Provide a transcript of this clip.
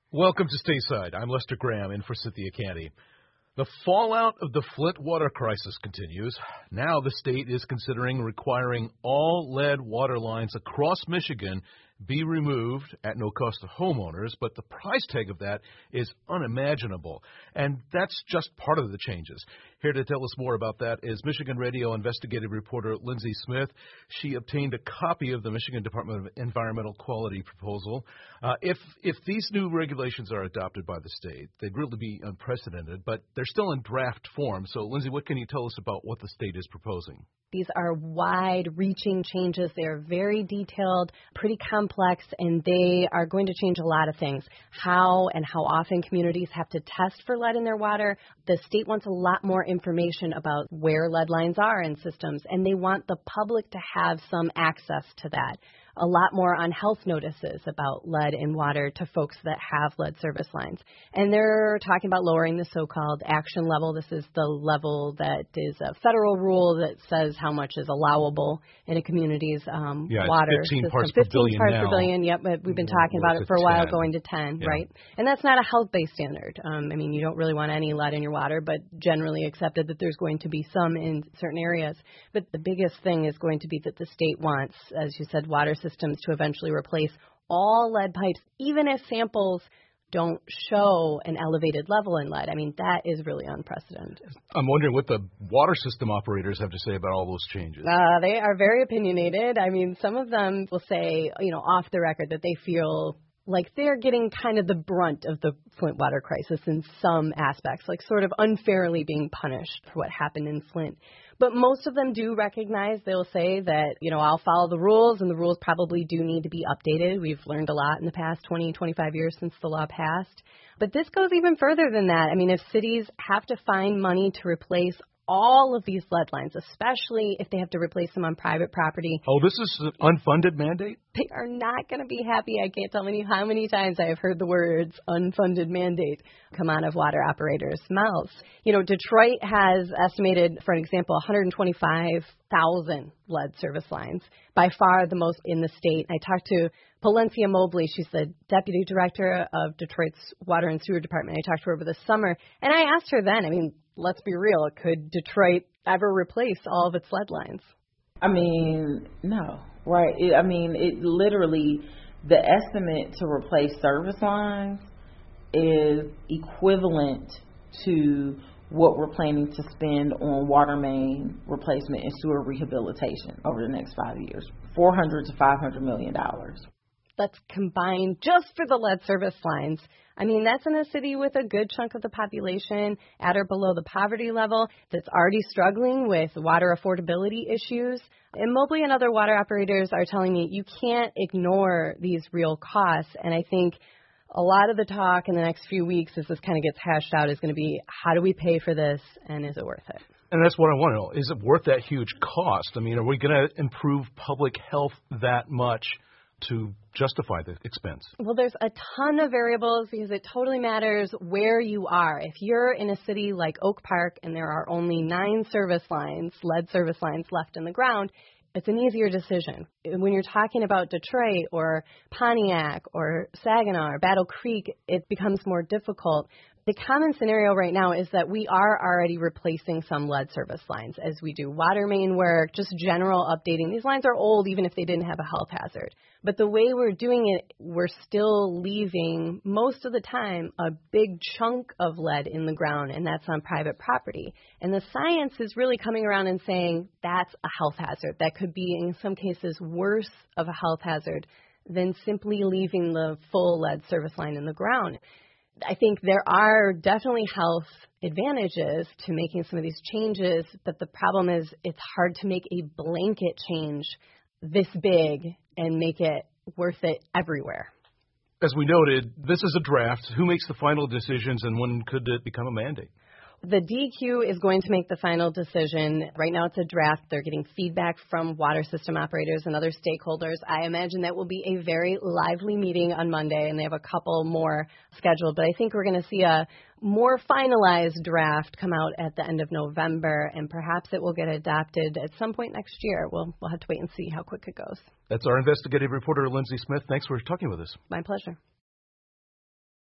Welcome to Stateside. I'm Lester Graham, in for Cynthia Canty. The fallout of the Flint water crisis continues. Now the state is considering requiring all lead water lines across Michigan be removed at no cost to homeowners, but the price tag of that is unimaginable. And that's just part of the changes. Here to tell us more about that is Michigan Radio investigative reporter Lindsay Smith. She obtained a copy of the Michigan Department of Environmental Quality proposal. If these new regulations are adopted by the state, they'd really be unprecedented, but they're still in draft form. So, Lindsay, what can you tell us about what the state is proposing? These are wide-reaching changes. They are very detailed, pretty complex, and they are going to change a lot of things. How and how often communities have to test for lead in their water. The state wants a lot more information about where lead lines are in systems, and they want the public to have some access to that. A lot more on health notices about lead in water to folks that have lead service lines. And they're talking about lowering the so-called action level. This is the level that is a federal rule that says how much is allowable in a community's water 15 system. parts per billion 15 parts now. per billion, yep, but we've been talking about it for a while, 10. going to 10, Yeah. right? And that's not a health-based standard. You don't really want any lead in your water, but generally accepted that there's going to be some in certain areas. But the biggest thing is going to be that the state wants, as you said, water systems to eventually replace all lead pipes, even if samples don't show an elevated level in lead. That is really unprecedented. I'm wondering what the water system operators have to say about all those changes. They are very opinionated. Some of them will say, off the record that they feel like they're getting kind of the brunt of the Flint water crisis in some aspects, like sort of unfairly being punished for what happened in Flint. But most of them do recognize, they'll say that, I'll follow the rules, and the rules probably do need to be updated. We've learned a lot in the past 20, 25 years since the law passed. But this goes even further than that. If cities have to find money to replace all of these lead lines, especially if they have to replace them on private property. Oh, this is an unfunded mandate? They are not going to be happy. I can't tell you how many times I have heard the words unfunded mandate come out of water operators' mouths. Detroit has estimated, for an example, 125,000 lead service lines, by far the most in the state. I talked to Palencia Mobley. She's the deputy director of Detroit's Water and Sewer Department. I talked to her over the summer, and I asked her then, let's be real, could Detroit ever replace all of its lead lines? No, right? It literally, the estimate to replace service lines is equivalent to what we're planning to spend on water main replacement and sewer rehabilitation over the next 5 years, $400 to $500 million. Let's combine just for the lead service lines. That's in a city with a good chunk of the population at or below the poverty level that's already struggling with water affordability issues. And Mobley and other water operators are telling me you can't ignore these real costs. And I think a lot of the talk in the next few weeks as this kind of gets hashed out is going to be, how do we pay for this, and is it worth it? And that's what I want to know. Is it worth that huge cost? Are we going to improve public health that much to justify the expense? Well, there's a ton of variables because it totally matters where you are. If you're in a city like Oak Park and there are only 9 service lines, lead service lines left in the ground, it's an easier decision. When you're talking about Detroit or Pontiac or Saginaw or Battle Creek, it becomes more difficult. The common scenario right now is that we are already replacing some lead service lines as we do water main work, just general updating. These lines are old even if they didn't have a health hazard. But the way we're doing it, we're still leaving most of the time a big chunk of lead in the ground, and that's on private property. And the science is really coming around and saying that's a health hazard. That could be, in some cases, worse of a health hazard than simply leaving the full lead service line in the ground. I think there are definitely health advantages to making some of these changes, but the problem is it's hard to make a blanket change this big and make it worth it everywhere. As we noted, this is a draft. Who makes the final decisions, and when could it become a mandate? The DEQ is going to make the final decision. Right now it's a draft. They're getting feedback from water system operators and other stakeholders. I imagine that will be a very lively meeting on Monday, and they have a couple more scheduled. But I think we're going to see a more finalized draft come out at the end of November, and perhaps it will get adopted at some point next year. We'll have to wait and see how quick it goes. That's our investigative reporter, Lindsay Smith. Thanks for talking with us. My pleasure.